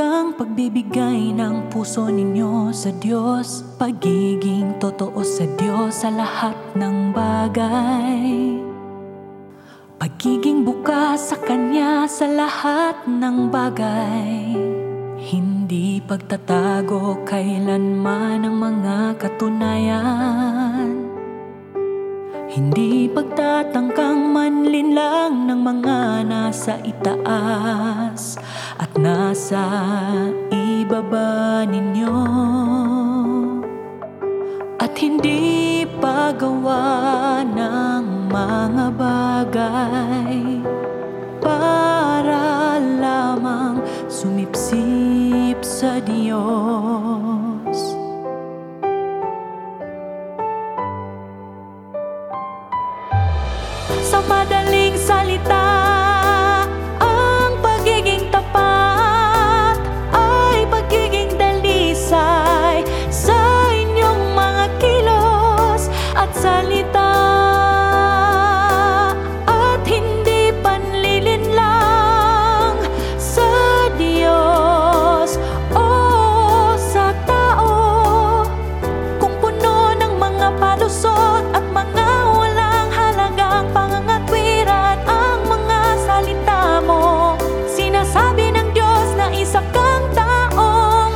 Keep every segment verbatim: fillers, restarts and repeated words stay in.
ang pagbibigay ng puso ninyo sa Diyos, pagiging totoo sa Diyos sa lahat ng bagay, pagiging bukas sa Kanya sa lahat ng bagay, hindi pagtatago kailanman ang mga katunayan, hindi pagtatangkang manlinlang ng mga nasa itaas at nasa ibaba ninyo, at hindi paggawa ng mga bagay para lamang sumipsip sa Diyos. Sa madaling salita, ang pagiging tapat ay pagiging dalisay sa inyong mga kilos at salita, at hindi panlilinlang sa Diyos o sa tao, kung puno ng mga palusot at mga walang halagang pangangatwiran ang mga salita mo. Sinasabi ng Diyos na isa kang taong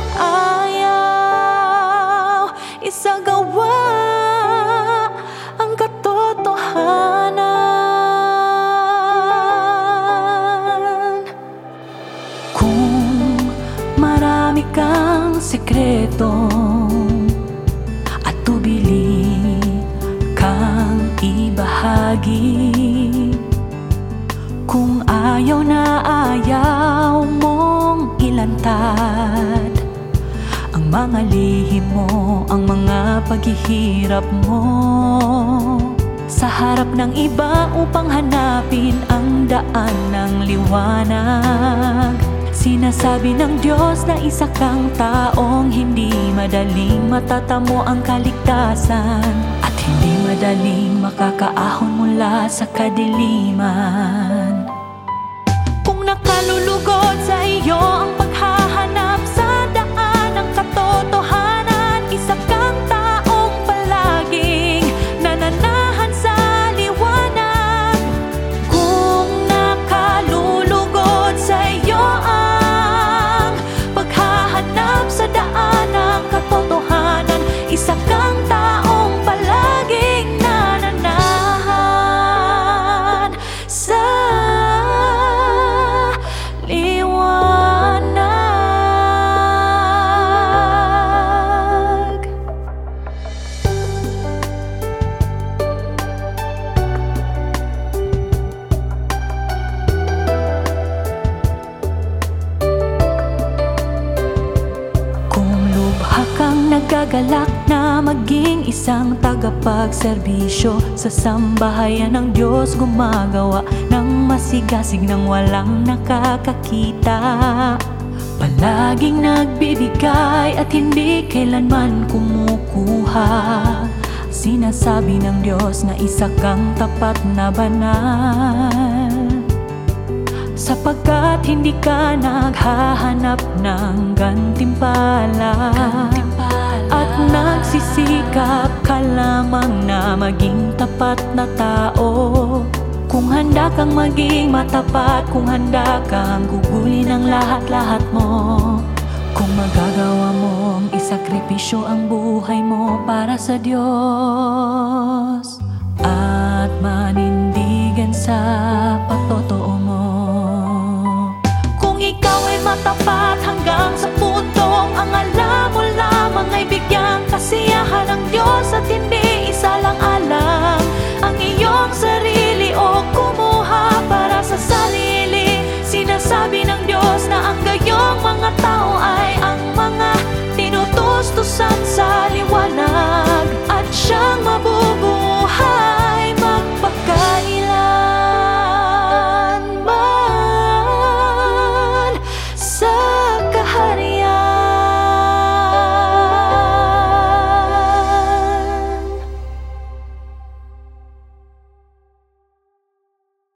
ayaw isagawa ang katotohanan. Kung marami kang sekreto at tubili kang ibahagi, kung ayaw na ayaw mong ilantad ang mga lihim mo, ang mga paghihirap mo sa harap ng iba upang hanapin ang daan ng liwanag, sinasabi ng Diyos na isa kang taong hindi madaling matatamo ang kaligtasan at hindi madaling makakaahon mula sa kadiliman. Kung nakalulugod sa iyo ang paghahanap sa daan ng katotohanan, isa kang taong palaging nananahan sa liwanag. Kung nakalulugod sa iyo ang paghahanap sa daan ng katotohanan, isa kang taong palaging nananahan sa liwanag. Kung lubha kang nagagalak na maging isang tagapagserbisyo sa sambahayan ng Diyos, gumagawa ng masigasig nang walang nakakakita, palaging nagbibigay at hindi kailanman kumukuha, sinasabi ng Diyos na isa kang tapat na banal, sapagkat hindi ka naghahanap ng gantimpala, at nagsisikap ka lamang na maging tapat na tao. Kung handa kang maging matapat, kung handa kang gugulin ang lahat-lahat mo, kung magagawa mong isakripisyo ang buhay mo para sa Diyos at manindigan sa patotoo mo, kung ikaw ay matapat hanggang sa puntong ang alam mo lamang ay bigyang kasiyahan ng Diyos at hindi isalang-alang ang iyong sarili o kumuha para sa sarili, sinasabi ng Diyos na ang gayong mga tao ay ang mga tinutustusan sa